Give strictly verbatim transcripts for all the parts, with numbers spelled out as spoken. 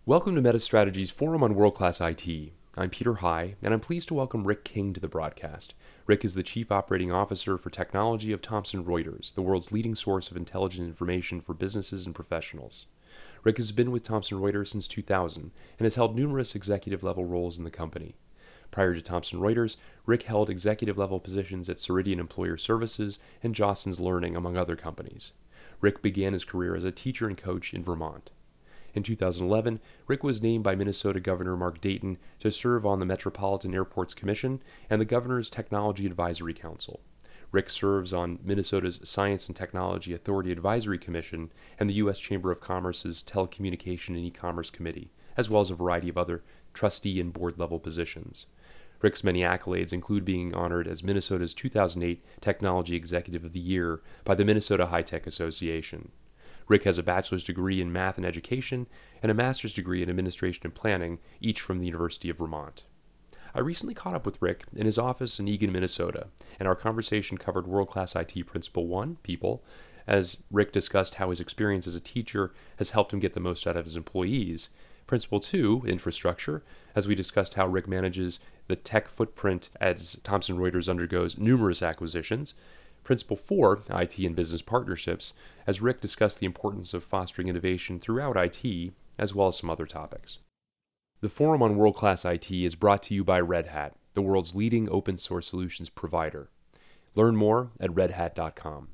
Welcome to MetaStrategy's Forum on World-Class I T. I'm Peter High, and I'm pleased to welcome Rick King to the broadcast. Rick is the Chief Operating Officer for Technology of Thomson Reuters, the world's leading source of intelligent information for businesses and professionals. Rick has been with Thomson Reuters since two thousand and has held numerous executive-level roles in the company. Prior to Thomson Reuters, Rick held executive-level positions at Ceridian Employer Services and Jostens Learning, among other companies. Rick began his career as a teacher and coach in Vermont. In two thousand eleven, Rick was named by Minnesota Governor Mark Dayton to serve on the Metropolitan Airports Commission and the Governor's Technology Advisory Council. Rick serves on Minnesota's Science and Technology Authority Advisory Commission and the U S Chamber of Commerce's Telecommunication and E-commerce Committee, as well as a variety of other trustee and board-level positions. Rick's many accolades include being honored as Minnesota's two thousand eight Technology Executive of the Year by the Minnesota High-Tech Association. Rick has a bachelor's degree in math and education and a master's degree in administration and planning, each from the University of Vermont. I recently caught up with Rick in his office in Eagan, Minnesota, and our conversation covered World-Class I T Principle one, People, as Rick discussed how his experience as a teacher has helped him get the most out of his employees. Principle two, Infrastructure, as we discussed how Rick manages the tech footprint as Thomson Reuters undergoes numerous acquisitions. Principle four, I T and Business Partnerships, as Rick discussed the importance of fostering innovation throughout I T, as well as some other topics. The Forum on World-Class I T is brought to you by Red Hat, the world's leading open source solutions provider. Learn more at red hat dot com.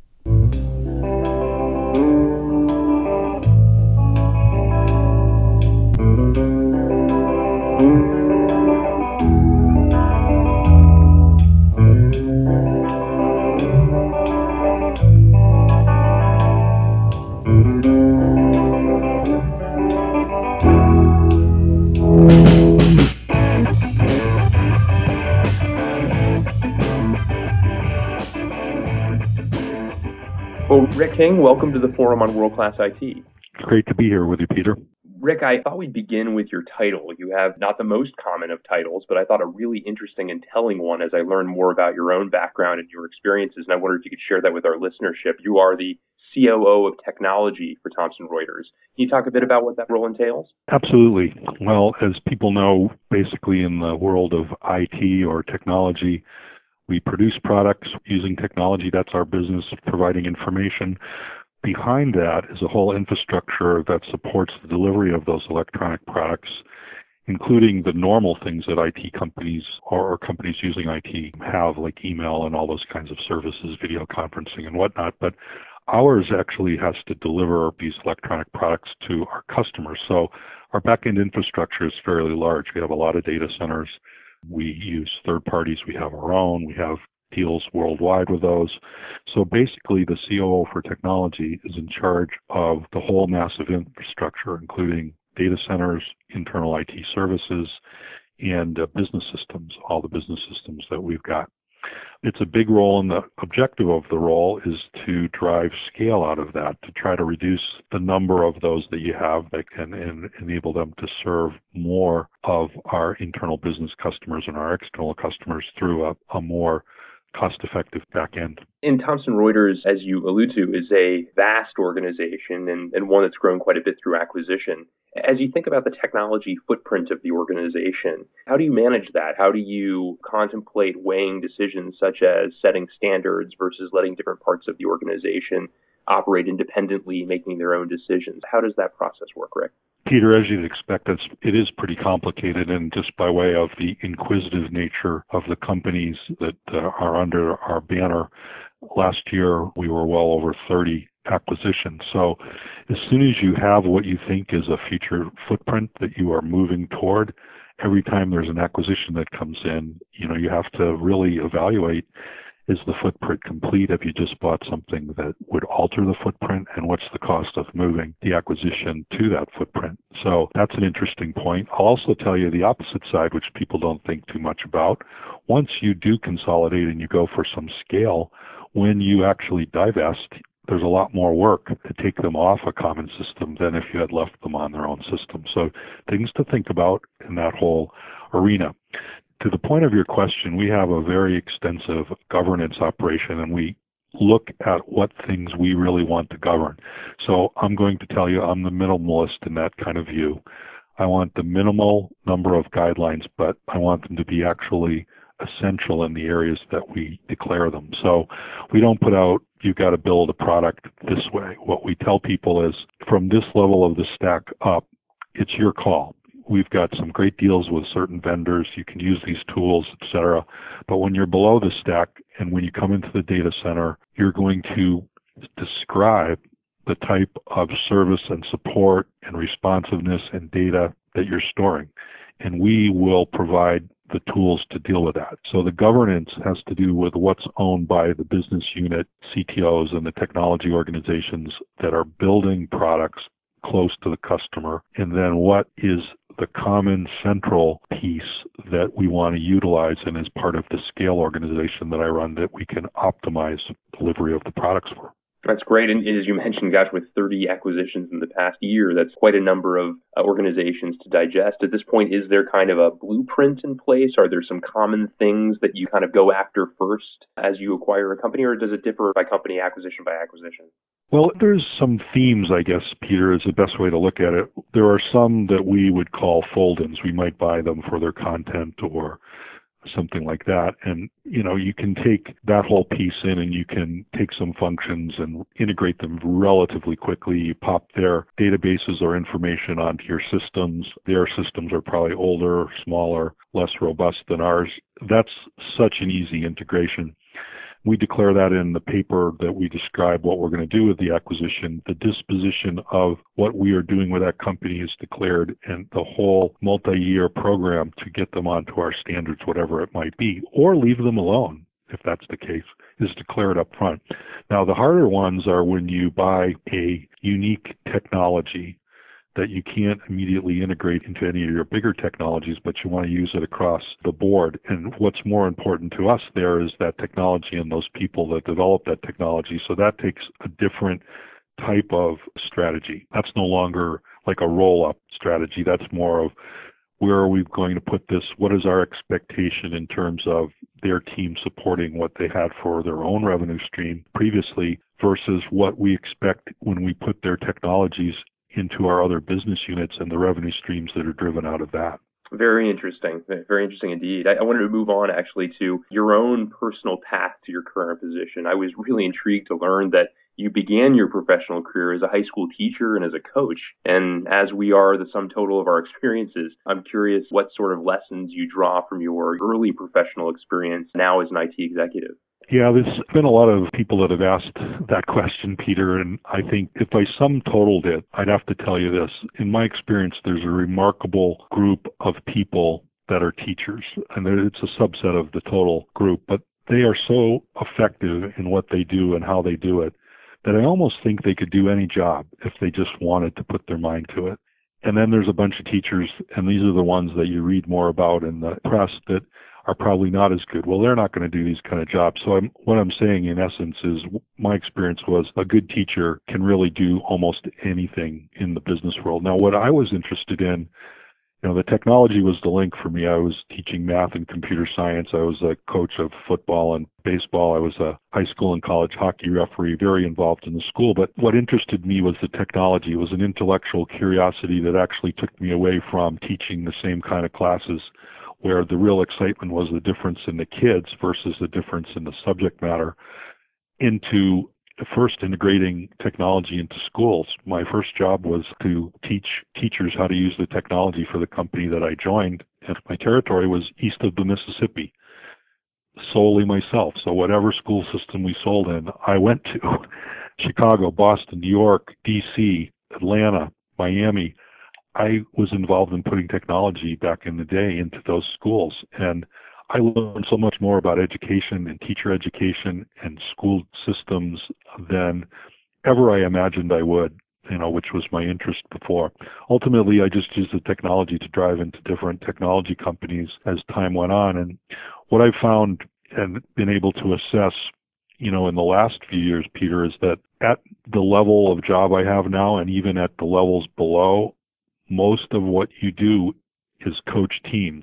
Well, Rick King, welcome to the Forum on World-Class I T. It's great to be here with you, Peter. Rick, I thought we'd begin with your title. You have not the most common of titles, but I thought a really interesting and telling one as I learned more about your own background and your experiences, and I wondered if you could share that with our listenership. You are the C O O of technology for Thomson Reuters. Can you talk a bit about what that role entails? Absolutely. Well, as people know, basically in the world of I T or technology, we produce products using technology. That's our business, providing information. Behind that is a whole infrastructure that supports the delivery of those electronic products, including the normal things that I T companies or companies using I T have, like email and all those kinds of services, video conferencing and whatnot. But ours actually has to deliver these electronic products to our customers. So our back-end infrastructure is fairly large. We have a lot of data centers. We use third parties. We have our own. We have deals worldwide with those. So basically, the C O O for technology is in charge of the whole massive infrastructure, including data centers, internal I T services, and uh, business systems, all the business systems that we've got. It's a big role, and the objective of the role is to drive scale out of that, to try to reduce the number of those that you have that can en- enable them to serve more of our internal business customers and our external customers through a, a more cost-effective back end. And Thomson Reuters, as you allude to, is a vast organization and, and one that's grown quite a bit through acquisition. As you think about the technology footprint of the organization, how do you manage that? How do you contemplate weighing decisions such as setting standards versus letting different parts of the organization operate independently, making their own decisions? How does that process work, Rick? Peter, as you'd expect, it's, it is pretty complicated, and just by way of the inquisitive nature of the companies that uh, are under our banner, last year we were well over thirty acquisitions. So as soon as you have what you think is a future footprint that you are moving toward, every time there's an acquisition that comes in, you know, you have to really evaluate, is the footprint complete? Have you just bought something that would alter the footprint? And what's the cost of moving the acquisition to that footprint? So that's an interesting point. I'll also tell you the opposite side, which people don't think too much about. Once you do consolidate and you go for some scale, when you actually divest, there's a lot more work to take them off a common system than if you had left them on their own system. So things to think about in that whole arena. To the point of your question, we have a very extensive governance operation, and we look at what things we really want to govern. So I'm going to tell you I'm the minimalist in that kind of view. I want the minimal number of guidelines, but I want them to be actually essential in the areas that we declare them. So we don't put out, you've got to build a product this way. What we tell people is, from this level of the stack up, it's your call. We've got some great deals with certain vendors. You can use these tools, et cetera. But when you're below the stack and when you come into the data center, you're going to describe the type of service and support and responsiveness and data that you're storing. And we will provide the tools to deal with that. So the governance has to do with what's owned by the business unit, C T Os, and the technology organizations that are building products close to the customer, and then what is the common central piece that we want to utilize and as part of the scale organization that I run that we can optimize delivery of the products for. That's great. And as you mentioned, gosh, with thirty acquisitions in the past year, that's quite a number of uh, organizations to digest. At this point, is there kind of a blueprint in place? Are there some common things that you kind of go after first as you acquire a company, or does it differ by company, acquisition by acquisition? Well, there's some themes, I guess, Peter, is the best way to look at it. There are some that we would call fold-ins. We might buy them for their content or something like that. And, you know, you can take that whole piece in and you can take some functions and integrate them relatively quickly. You pop their databases or information onto your systems. Their systems are probably older, smaller, less robust than ours. That's such an easy integration. We declare that in the paper that we describe what we're going to do with the acquisition. The disposition of what we are doing with that company is declared, and the whole multi-year program to get them onto our standards, whatever it might be, or leave them alone, if that's the case, is declared up front. Now, the harder ones are when you buy a unique technology that you can't immediately integrate into any of your bigger technologies, but you want to use it across the board. And what's more important to us there is that technology and those people that develop that technology. So that takes a different type of strategy. That's no longer like a roll-up strategy. That's more of, where are we going to put this? What is our expectation in terms of their team supporting what they had for their own revenue stream previously versus what we expect when we put their technologies into our other business units and the revenue streams that are driven out of that. Very interesting. Very interesting indeed. I, I wanted to move on actually to your own personal path to your current position. I was really intrigued to learn that you began your professional career as a high school teacher and as a coach. And as we are the sum total of our experiences, I'm curious what sort of lessons you draw from your early professional experience now as an I T executive. Yeah, there's been a lot of people that have asked that question, Peter, and I think if I sum totaled it, I'd have to tell you this. In my experience, there's a remarkable group of people that are teachers, and it's a subset of the total group, but they are so effective in what they do and how they do it that I almost think they could do any job if they just wanted to put their mind to it. And then there's a bunch of teachers, and these are the ones that you read more about in the press, that are probably not as good. Well, they're not going to do these kind of jobs. So I'm, what I'm saying in essence is my experience was a good teacher can really do almost anything in the business world. Now, what I was interested in, you know, the technology was the link for me. I was teaching math and computer science. I was a coach of football and baseball. I was a high school and college hockey referee, very involved in the school. But what interested me was the technology. It was an intellectual curiosity that actually took me away from teaching the same kind of classes, where the real excitement was the difference in the kids versus the difference in the subject matter, into first integrating technology into schools. My first job was to teach teachers how to use the technology for the company that I joined, and my territory was east of the Mississippi, solely myself. So whatever school system we sold in, I went to. Chicago, Boston, New York, D C, Atlanta, Miami. I was involved in putting technology back in the day into those schools, and I learned so much more about education and teacher education and school systems than ever I imagined I would, you know, which was my interest before. Ultimately, I just used the technology to drive into different technology companies as time went on. And what I've found and been able to assess, you know, in the last few years, Peter, is that at the level of job I have now and even at the levels below, most of what you do is coach teams.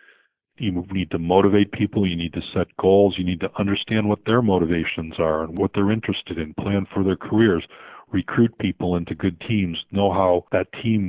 You need to motivate people. You need to set goals. You need to understand what their motivations are and what they're interested in, plan for their careers, recruit people into good teams, know how that team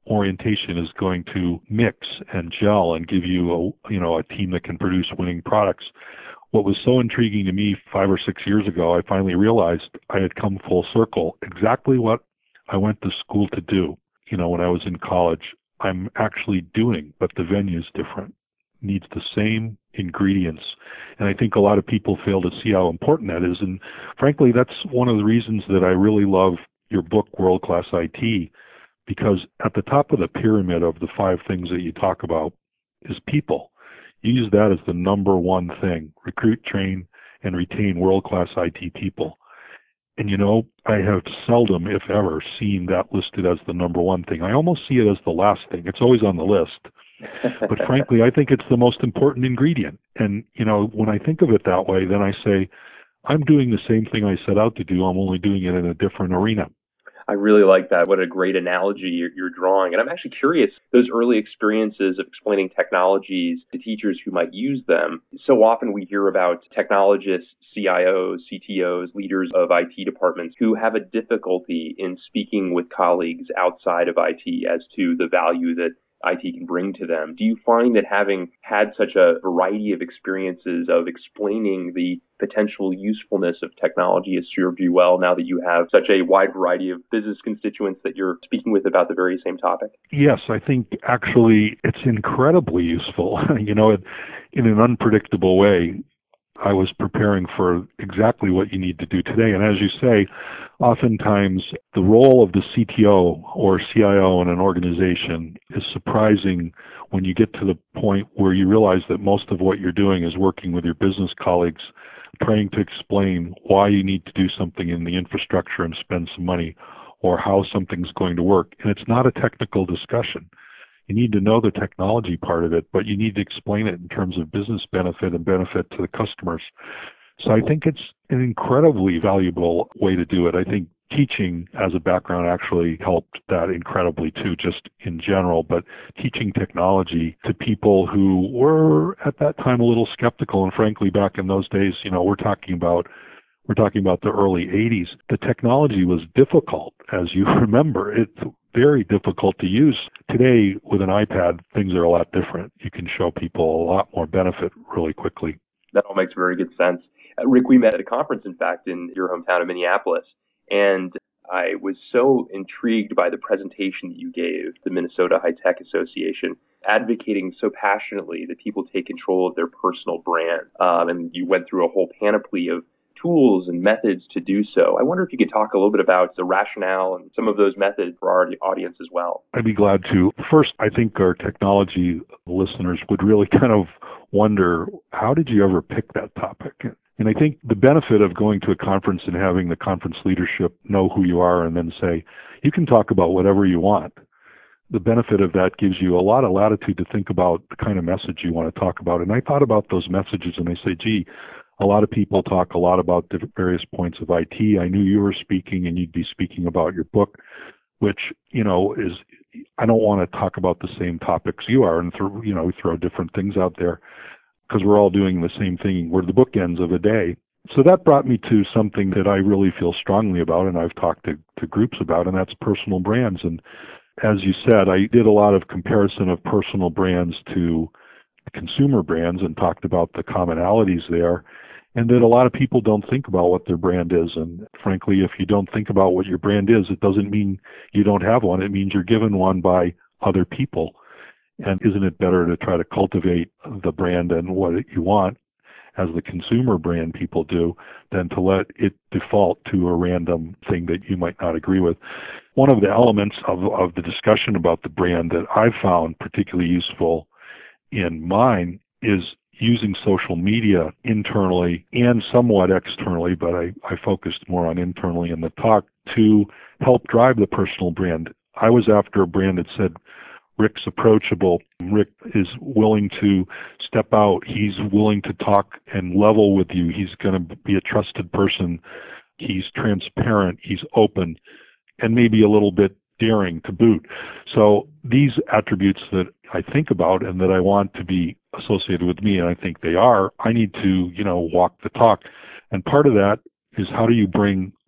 orientation is going to mix and gel and give you a, you know, a team that can produce winning products. What was so intriguing to me five or six years ago, I finally realized I had come full circle. Exactly what I went to school to do, you know, when I was in college, I'm actually doing, but the venue's different. Needs the same ingredients. And I think a lot of people fail to see how important that is. And frankly, that's one of the reasons that I really love your book, World Class I T, because at the top of the pyramid of the five things that you talk about is people. You use that as the number one thing. Recruit, train, and retain world-class I T people. And you know, I have seldom, if ever, seen that listed as the number one thing. I almost see it as the last thing. It's always on the list. But frankly, I think it's the most important ingredient. And, you know, when I think of it that way, then I say, I'm doing the same thing I set out to do. I'm only doing it in a different arena. I really like that. What a great analogy you're, you're drawing. And I'm actually curious, those early experiences of explaining technologies to teachers who might use them. So often we hear about technologists, C I Os, C T Os, leaders of I T departments who have a difficulty in speaking with colleagues outside of I T as to the value that I T can bring to them. Do you find that having had such a variety of experiences of explaining the potential usefulness of technology has served you well now that you have such a wide variety of business constituents that you're speaking with about the very same topic? Yes, I think actually it's incredibly useful. You know, it, in an unpredictable way. I was preparing for exactly what you need to do today. And as you say, oftentimes the role of the C T O or C I O in an organization is surprising when you get to the point where you realize that most of what you're doing is working with your business colleagues, trying to explain why you need to do something in the infrastructure and spend some money, or how something's going to work. And it's not a technical discussion. You need to know the technology part of it, but you need to explain it in terms of business benefit and benefit to the customers. So I think it's an incredibly valuable way to do it. I think teaching as a background actually helped that incredibly too, just in general, but teaching technology to people who were at that time a little skeptical. And frankly, back in those days, you know, we're talking about We're talking about the early eighties. The technology was difficult, as you remember. It's very difficult to use. Today, with an iPad, things are a lot different. You can show people a lot more benefit really quickly. That all makes very good sense. Uh, Rick, we met at a conference, in fact, in your hometown of Minneapolis, and I was so intrigued by the presentation that you gave the Minnesota High Tech Association, advocating so passionately that people take control of their personal brand. Um, and you went through a whole panoply of tools and methods to do so. I wonder if you could talk a little bit about the rationale and some of those methods for our audience as well. I'd be glad to. First, I think our technology listeners would really kind of wonder, how did you ever pick that topic? And I think the benefit of going to a conference and having the conference leadership know who you are and then say, you can talk about whatever you want. The benefit of that gives you a lot of latitude to think about the kind of message you want to talk about. And I thought about those messages and I say, gee, a lot of people talk a lot about the various points of I T. I knew you were speaking and you'd be speaking about your book, which, you know, is, I don't want to talk about the same topics you are and throw, you know, throw different things out there because we're all doing the same thing. We're the bookends of a day. So that brought me to something that I really feel strongly about and I've talked to, to groups about, and that's personal brands. And as you said, I did a lot of comparison of personal brands to consumer brands and talked about the commonalities there. And that a lot of people don't think about what their brand is. And frankly, if you don't think about what your brand is, it doesn't mean you don't have one. It means you're given one by other people. And isn't it better to try to cultivate the brand and what you want as the consumer brand people do than to let it default to a random thing that you might not agree with? One of the elements of, of the discussion about the brand that I've found particularly useful in mine is using social media internally and somewhat externally, but I, I focused more on internally in the talk to help drive the personal brand. I was after a brand that said, Rick's approachable. Rick is willing to step out. He's willing to talk and level with you. He's going to be a trusted person. He's transparent. He's open and maybe a little bit daring to boot. So these attributes that I think about and that I want to be associated with me, and I think they are, I need to, you know, walk the talk. And part of that is, how do you bring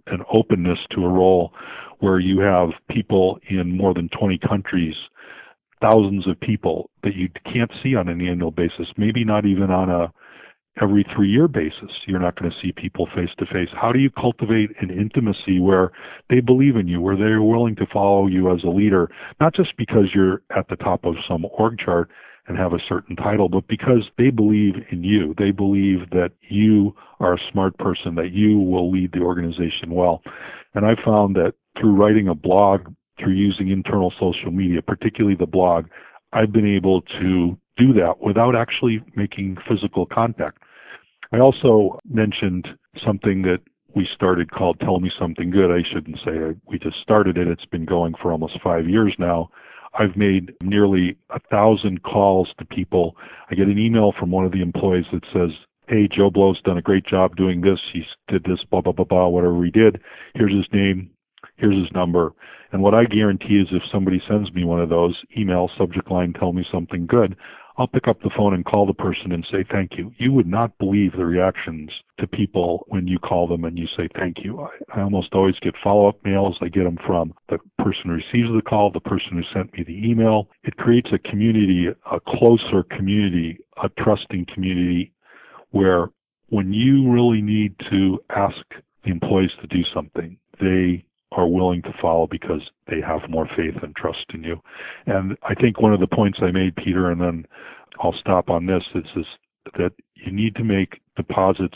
an openness to a role where you have people in more than twenty countries, thousands of people that you can't see on an annual basis, maybe not even on a every three-year basis. You're not going to see people face to face. How do you cultivate an intimacy where they believe in you, where they're willing to follow you as a leader, not just because you're at the top of some org chart and have a certain title, but because they believe in you. They believe that you are a smart person, that you will lead the organization well. And I found that through writing a blog, through using internal social media, particularly the blog, I've been able to do that without actually making physical contact. I also mentioned something that we started called Tell Me Something Good. I shouldn't say we just started it. It's been going for almost five years now. I've made nearly a thousand calls to people. I get an email from one of the employees that says, hey, Joe Blow's done a great job doing this. He did this, blah, blah, blah, blah, whatever we did. Here's his name. Here's his number. And what I guarantee is if somebody sends me one of those email subject line, tell me something good, I'll pick up the phone and call the person and say thank you. You would not believe the reactions to people when you call them and you say thank you. I, I almost always get follow-up mails. I get them from the person who receives the call, the person who sent me the email. It creates a community, a closer community, a trusting community where when you really need to ask the employees to do something, they are willing to follow because they have more faith and trust in you. And I think one of the points I made, Peter, and then I'll stop on this, is this, that you need to make deposits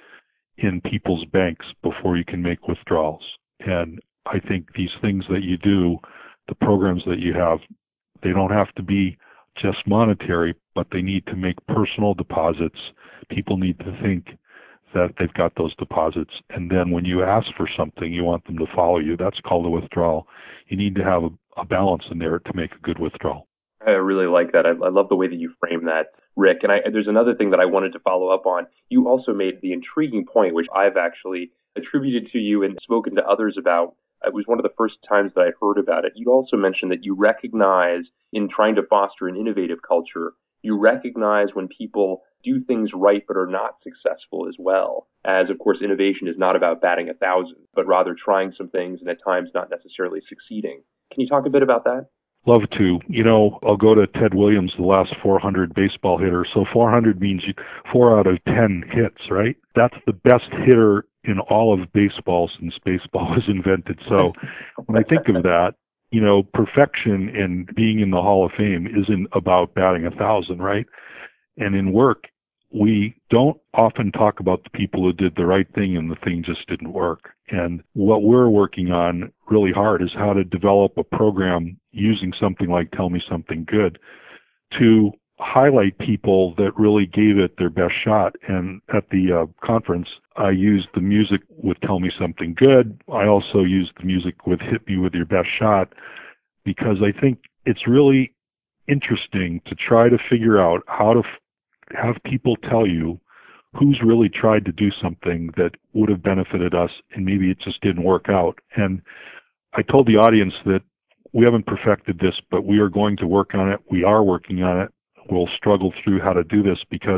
in people's banks before you can make withdrawals. And I think these things that you do, the programs that you have, they don't have to be just monetary, but they need to make personal deposits. People need to think that they've got those deposits. And then when you ask for something, you want them to follow you. That's called a withdrawal. You need to have a, a balance in there to make a good withdrawal. I really like that. I, I love the way that you frame that, Rick. And I, there's another thing that I wanted to follow up on. You also made the intriguing point, which I've actually attributed to you and spoken to others about. It was one of the first times that I heard about it. You also mentioned that you recognize in trying to foster an innovative culture, you recognize when people do things right but are not successful as well. As, of course, innovation is not about batting a thousand, but rather trying some things and at times not necessarily succeeding. Can you talk a bit about that? Love to. You know, I'll go to Ted Williams, the last four hundred baseball hitter. So four hundred means you, four out of ten hits, right? That's the best hitter in all of baseball since baseball was invented. So when I think of that, you know, perfection and being in the Hall of Fame isn't about batting a thousand, right? And in work, we don't often talk about the people who did the right thing and the thing just didn't work. And what we're working on really hard is how to develop a program using something like Tell Me Something Good to highlight people that really gave it their best shot. And at the uh, conference, I used the music with Tell Me Something Good. I also used the music with Hit Me With Your Best Shot because I think it's really interesting to try to figure out how to f- have people tell you who's really tried to do something that would have benefited us and maybe it just didn't work out. And I told the audience that we haven't perfected this, but we are going to work on it. We are working on it. We'll struggle through how to do this because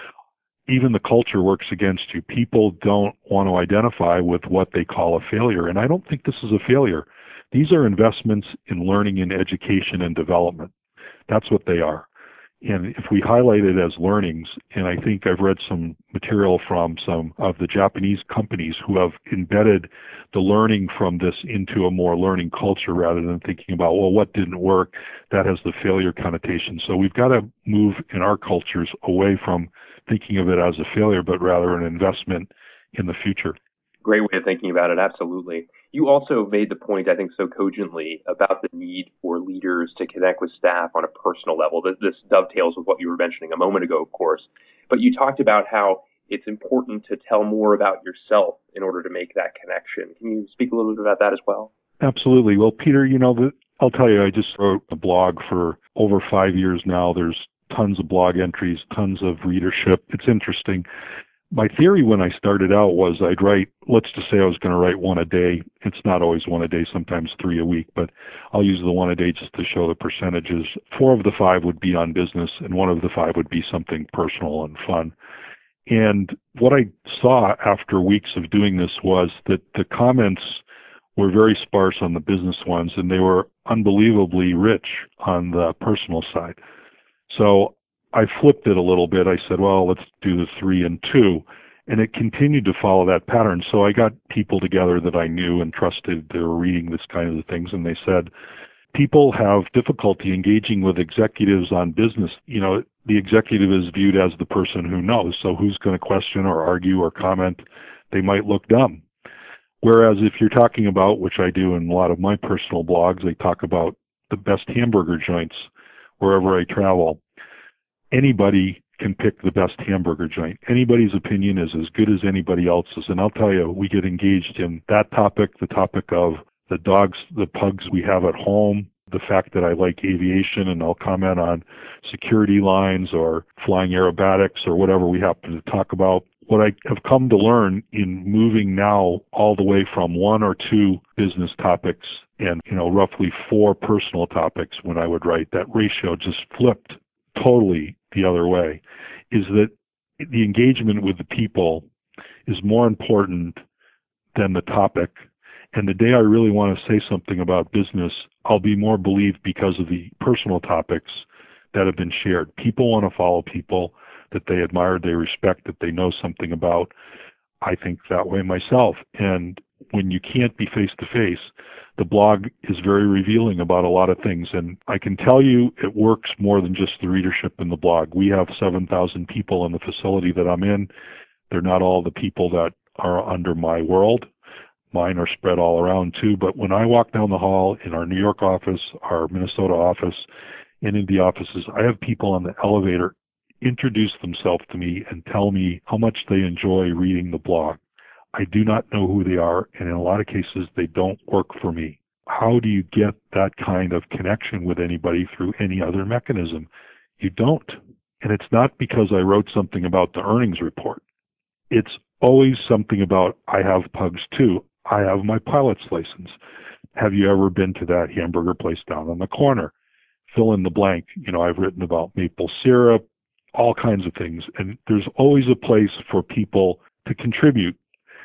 even the culture works against you. People don't want to identify with what they call a failure. And I don't think this is a failure. These are investments in learning and education and development. That's what they are. And if we highlight it as learnings, and I think I've read some material from some of the Japanese companies who have embedded the learning from this into a more learning culture rather than thinking about, well, what didn't work? That has the failure connotation. So we've got to move in our cultures away from thinking of it as a failure, but rather an investment in the future. Great way of thinking about it, absolutely. You also made the point, I think, so cogently about the need for leaders to connect with staff on a personal level. This, this dovetails with what you were mentioning a moment ago, of course. But you talked about how it's important to tell more about yourself in order to make that connection. Can you speak a little bit about that as well? Absolutely. Well, Peter, you know, the, I'll tell you, I just wrote a blog for over five years now. There's tons of blog entries, tons of readership. It's interesting. My theory when I started out was I'd write, let's just say I was going to write one a day. It's not always one a day, sometimes three a week, but I'll use the one a day just to show the percentages. Four of the five would be on business, and one of the five would be something personal and fun. And what I saw after weeks of doing this was that the comments were very sparse on the business ones, and they were unbelievably rich on the personal side. So I flipped it a little bit. I said, well, let's do the three and two. And it continued to follow that pattern. So I got people together that I knew and trusted. They were reading this kind of things, and they said, people have difficulty engaging with executives on business. You know, the executive is viewed as the person who knows. So who's going to question or argue or comment? They might look dumb. Whereas if you're talking about, which I do in a lot of my personal blogs, I talk about the best hamburger joints wherever I travel. Anybody can pick the best hamburger joint. Anybody's opinion is as good as anybody else's. And I'll tell you, we get engaged in that topic, the topic of the dogs, the pugs we have at home, the fact that I like aviation, and I'll comment on security lines or flying aerobatics or whatever we happen to talk about. What I have come to learn in moving now all the way from one or two business topics and, you know, roughly four personal topics when I would write, that ratio just flipped totally the other way, is that the engagement with the people is more important than the topic. And the day I really want to say something about business, I'll be more believed because of the personal topics that have been shared. People want to follow people that they admire, they respect, that they know something about. I think that way myself. And when you can't be face to face, the blog is very revealing about a lot of things. And I can tell you it works more than just the readership in the blog. We have seven thousand people in the facility that I'm in. They're not all the people that are under my world. Mine are spread all around too. But when I walk down the hall in our New York office, our Minnesota office, and in the offices, I have people on the elevator introduce themselves to me and tell me how much they enjoy reading the blog. I do not know who they are, and in a lot of cases, they don't work for me. How do you get that kind of connection with anybody through any other mechanism? You don't. And it's not because I wrote something about the earnings report. It's always something about, I have pugs too. I have my pilot's license. Have you ever been to that hamburger place down on the corner? Fill in the blank. You know, I've written about maple syrup, all kinds of things. And there's always a place for people to contribute.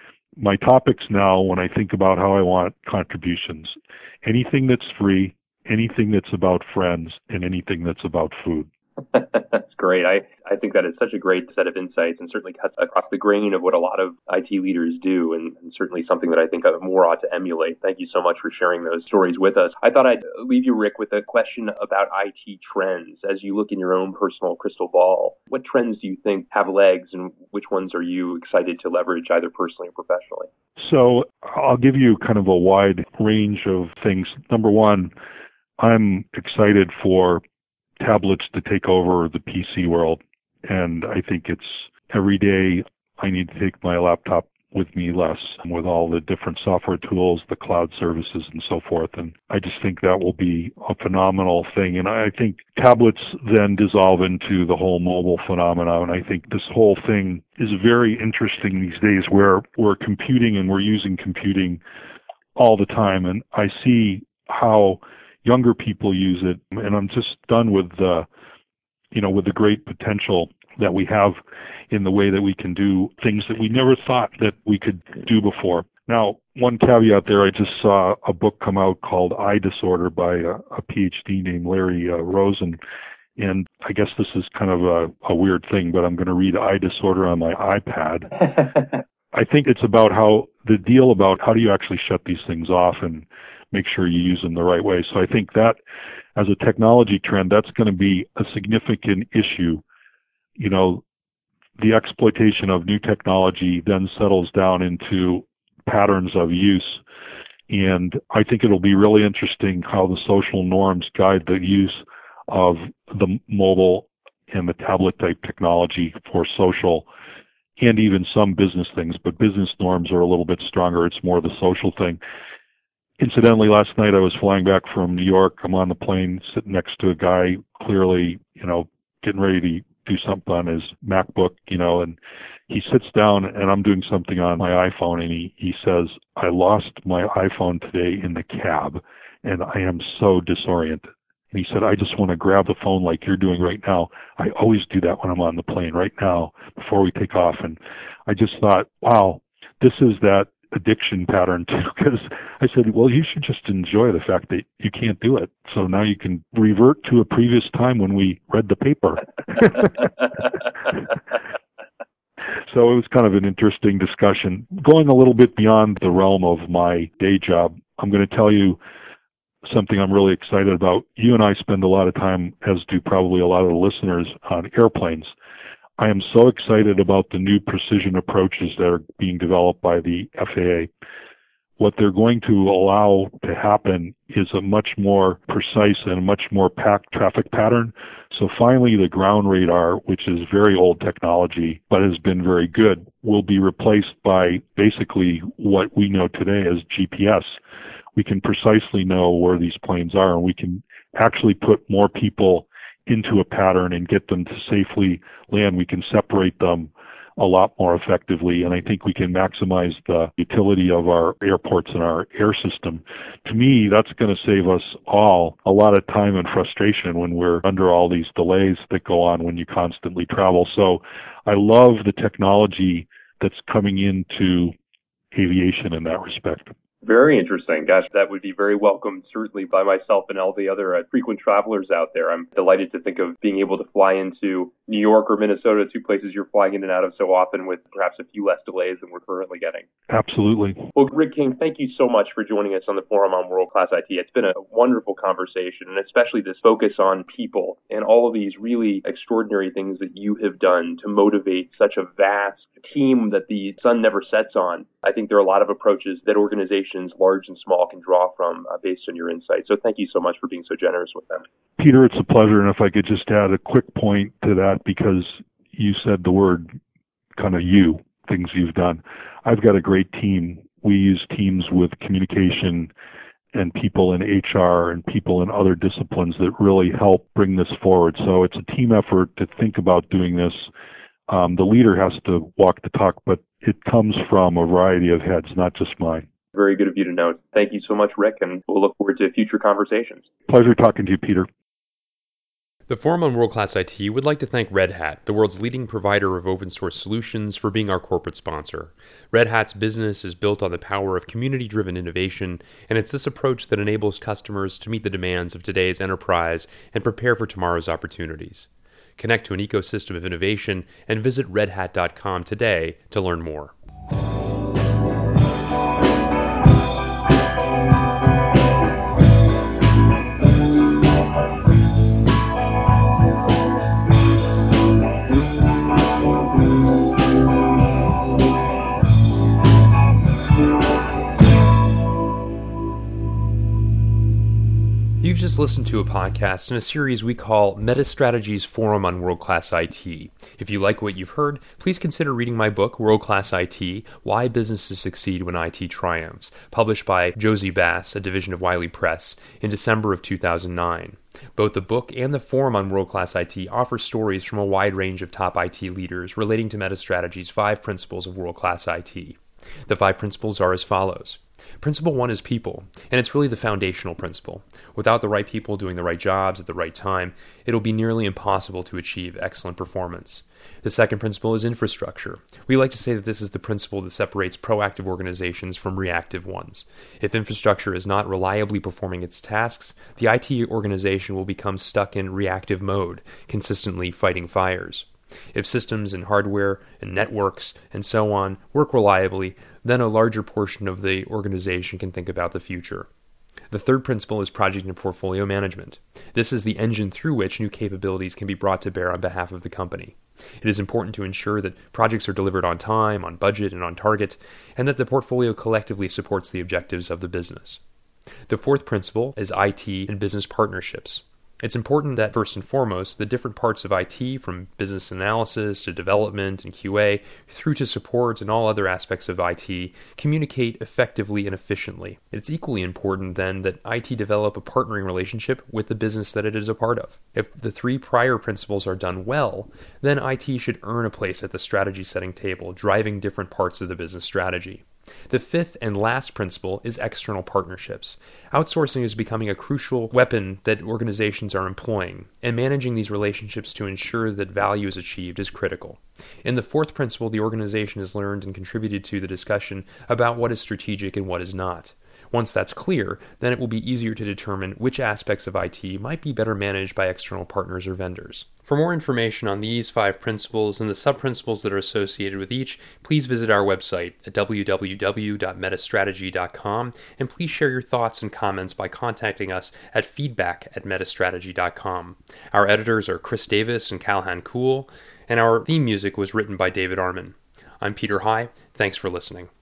My topics now, when I think about how I want contributions, anything that's free, anything that's about friends, and anything that's about food. That's great. I, I think that is such a great set of insights and certainly cuts across the grain of what a lot of I T leaders do, and, and certainly something that I think more ought to emulate. Thank you so much for sharing those stories with us. I thought I'd leave you, Rick, with a question about I T trends. As you look in your own personal crystal ball, what trends do you think have legs, and which ones are you excited to leverage either personally or professionally? So I'll give you kind of a wide range of things. Number one, I'm excited for tablets to take over the P C world. And I think it's every day I need to take my laptop with me less with all the different software tools, the cloud services and so forth. And I just think that will be a phenomenal thing. And I think tablets then dissolve into the whole mobile phenomenon. And I think this whole thing is very interesting these days where we're computing and we're using computing all the time. And I see how younger people use it, and I'm just done with the, you know, with the great potential that we have in the way that we can do things that we never thought that we could do before. Now, one caveat there, I just saw a book come out called Eye Disorder by a, a PhD named Larry uh, Rosen, and I guess this is kind of a, a weird thing, but I'm going to read Eye Disorder on my iPad. I think it's about how the deal about how do you actually shut these things off and make sure you use them the right way. So I think that as a technology trend, that's going to be a significant issue. You know, the exploitation of new technology then settles down into patterns of use. And I think it'll be really interesting how the social norms guide the use of the mobile and the tablet type technology for social and even some business things. But business norms are a little bit stronger. It's more the social thing. Incidentally, last night I was flying back from New York. I'm on the plane sitting next to a guy clearly, you know, getting ready to do something on his MacBook, you know, and he sits down and I'm doing something on my iPhone and he, he says, I lost my iPhone today in the cab and I am so disoriented. And he said, I just want to grab the phone like you're doing right now. I always do that when I'm on the plane, right now, before we take off. And I just thought, wow, this is that addiction pattern too, because I said, well, you should just enjoy the fact that you can't do it. So now you can revert to a previous time when we read the paper. So it was kind of an interesting discussion. Going a little bit beyond the realm of my day job, I'm going to tell you something I'm really excited about. You and I spend a lot of time, as do probably a lot of the listeners, on airplanes. I am so excited about the new precision approaches that are being developed by the F A A. What they're going to allow to happen is a much more precise and a much more packed traffic pattern. So finally, the ground radar, which is very old technology but has been very good, will be replaced by basically what we know today as G P S. We can precisely know where these planes are, and we can actually put more people into a pattern and get them to safely land. We can separate them a lot more effectively, and I think we can maximize the utility of our airports and our air system. To me, that's going to save us all a lot of time and frustration when we're under all these delays that go on when you constantly travel. So I love the technology that's coming into aviation in that respect. Very interesting. Gosh, that would be very welcome, certainly by myself and all the other uh, frequent travelers out there. I'm delighted to think of being able to fly into New York or Minnesota, two places you're flying in and out of so often with perhaps a few less delays than we're currently getting. Absolutely. Well, Rick King, thank you so much for joining us on the Forum on World Class I T. It's been a wonderful conversation, and especially this focus on people and all of these really extraordinary things that you have done to motivate such a vast team that the sun never sets on. I think there are a lot of approaches that organizations, large and small, can draw from uh, based on your insight. So thank you so much for being so generous with them. Peter, it's a pleasure. And if I could just add a quick point to that, because you said the word kind of you, things you've done. I've got a great team. We use teams with communication and people in H R and people in other disciplines that really help bring this forward. So it's a team effort to think about doing this. Um, the leader has to walk the talk, but it comes from a variety of heads, not just mine. Very good of you to note. Thank you so much, Rick, and we'll look forward to future conversations. Pleasure talking to you, Peter. The Forum on World Class I T would like to thank Red Hat, the world's leading provider of open source solutions, for being our corporate sponsor. Red Hat's business is built on the power of community-driven innovation, and it's this approach that enables customers to meet the demands of today's enterprise and prepare for tomorrow's opportunities. Connect to an ecosystem of innovation and visit red hat dot com today to learn more. You've just listened to a podcast in a series we call MetaStrategy's Forum on World Class I T. If you like what you've heard, please consider reading my book, World Class I T, Why Businesses Succeed When I T Triumphs, published by Josie Bass, a division of Wiley Press, in December of two thousand nine. Both the book and the Forum on World Class I T offer stories from a wide range of top I T leaders relating to MetaStrategy's five principles of World Class I T. The five principles are as follows. Principle one is people, and it's really the foundational principle. Without the right people doing the right jobs at the right time, it'll be nearly impossible to achieve excellent performance. The second principle is infrastructure. We like to say that this is the principle that separates proactive organizations from reactive ones. If infrastructure is not reliably performing its tasks, the I T organization will become stuck in reactive mode, consistently fighting fires. If systems and hardware and networks and so on work reliably, then a larger portion of the organization can think about the future. The third principle is project and portfolio management. This is the engine through which new capabilities can be brought to bear on behalf of the company. It is important to ensure that projects are delivered on time, on budget, and on target, and that the portfolio collectively supports the objectives of the business. The fourth principle is I T and business partnerships. It's important that, first and foremost, the different parts of I T, from business analysis to development and Q A, through to support and all other aspects of I T, communicate effectively and efficiently. It's equally important, then, that I T develop a partnering relationship with the business that it is a part of. If the three prior principles are done well, then I T should earn a place at the strategy setting table, driving different parts of the business strategy. The fifth and last principle is external partnerships. Outsourcing is becoming a crucial weapon that organizations are employing, and managing these relationships to ensure that value is achieved is critical. In the fourth principle, the organization has learned and contributed to the discussion about what is strategic and what is not. Once that's clear, then it will be easier to determine which aspects of I T might be better managed by external partners or vendors. For more information on these five principles and the sub-principles that are associated with each, please visit our website at w w w dot metastrategy dot com, and please share your thoughts and comments by contacting us at feedback at metastrategy dot com. Our editors are Chris Davis and Calhan Kuhl, and our theme music was written by David Arman. I'm Peter High. Thanks for listening.